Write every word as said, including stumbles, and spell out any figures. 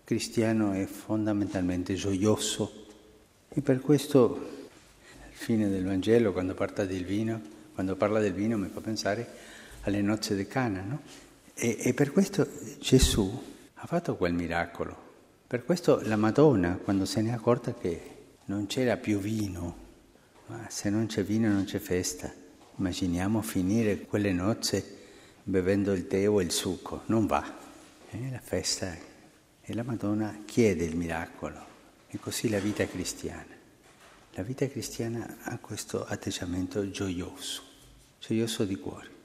cristiano è fondamentalmente gioioso e per questo al fine del Vangelo, quando parla del vino, quando parla del vino mi fa pensare alle nozze di Cana, no? E, e per questo Gesù ha fatto quel miracolo. Per questo la Madonna, quando se ne è accorta che non c'era più vino, ma se non c'è vino non c'è festa, immaginiamo finire quelle nozze bevendo il tè o il succo, non va. Eh, la festa è... E la Madonna chiede il miracolo. E così la vita cristiana. La vita cristiana ha questo atteggiamento gioioso, gioioso di cuore.